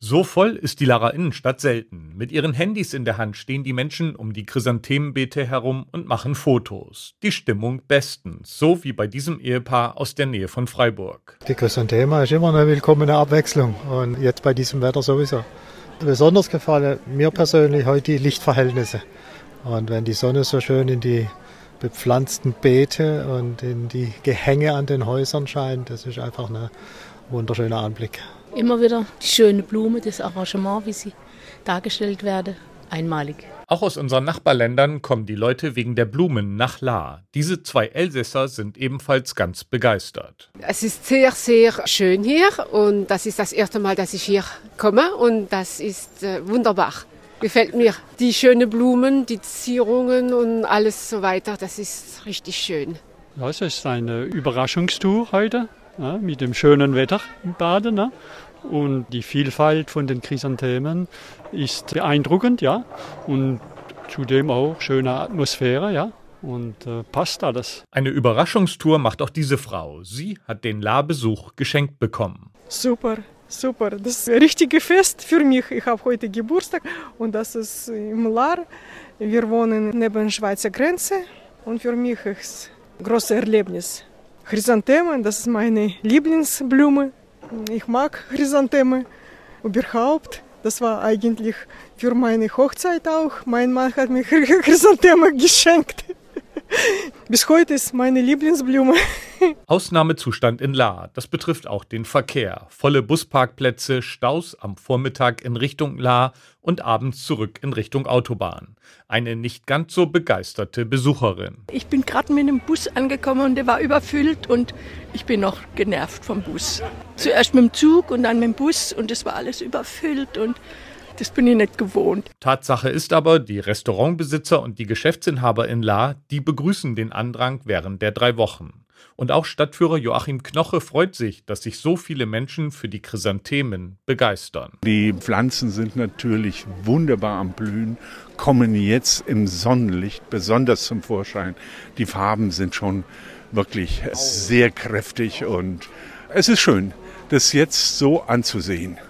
So voll ist die Larer Innenstadt selten. Mit ihren Handys in der Hand stehen die Menschen um die Chrysanthemenbeete herum und machen Fotos. Die Stimmung bestens, so wie bei diesem Ehepaar aus der Nähe von Freiburg. Die Chrysanthema ist immer eine willkommene Abwechslung und jetzt bei diesem Wetter sowieso. Besonders gefallen mir persönlich heute die Lichtverhältnisse. Und wenn die Sonne so schön in die bepflanzten Beete und in die Gehänge an den Häusern scheint, das ist einfach ein wunderschöner Anblick. Immer wieder die schöne Blume, das Arrangement, wie sie dargestellt werden, einmalig. Auch aus unseren Nachbarländern kommen die Leute wegen der Blumen nach Lahr. Diese 2 Elsässer sind ebenfalls ganz begeistert. Es ist sehr, sehr schön hier und das ist das erste Mal, dass ich hier komme und das ist wunderbar. Gefällt mir. Die schönen Blumen, die Zierungen und alles so weiter, das ist richtig schön. Ja, es ist eine Überraschungstour heute. Ja, mit dem schönen Wetter im Baden. Ne? Und die Vielfalt von den Chrysanthemen ist beeindruckend, ja. Und zudem auch schöne Atmosphäre, ja. Und passt alles. Eine Überraschungstour macht auch diese Frau. Sie hat den Lahr-Besuch geschenkt bekommen. Super, super. Das ist ein richtiges Fest für mich. Ich habe heute Geburtstag und das ist im Lahr. Wir wohnen neben der Schweizer Grenze und für mich ist es ein großes Erlebnis. Chrysanthemen, das ist meine Lieblingsblume. Ich mag Chrysanthemen überhaupt. Das war eigentlich für meine Hochzeit auch. Mein Mann hat mir Chrysanthemen geschenkt. Bis heute ist meine Lieblingsblume. Ausnahmezustand in Lahr. Das betrifft auch den Verkehr. Volle Busparkplätze, Staus am Vormittag in Richtung Lahr und abends zurück in Richtung Autobahn. Eine nicht ganz so begeisterte Besucherin. Ich bin gerade mit dem Bus angekommen und der war überfüllt und ich bin noch genervt vom Bus. Zuerst mit dem Zug und dann mit dem Bus und es war alles überfüllt und das bin ich nicht gewohnt. Tatsache ist aber, die Restaurantbesitzer und die Geschäftsinhaber in Lahr, die begrüßen den Andrang während der 3 Wochen. Und auch Stadtführer Joachim Knoche freut sich, dass sich so viele Menschen für die Chrysanthemen begeistern. Die Pflanzen sind natürlich wunderbar am Blühen, kommen jetzt im Sonnenlicht besonders zum Vorschein. Die Farben sind schon wirklich sehr kräftig und es ist schön, das jetzt so anzusehen.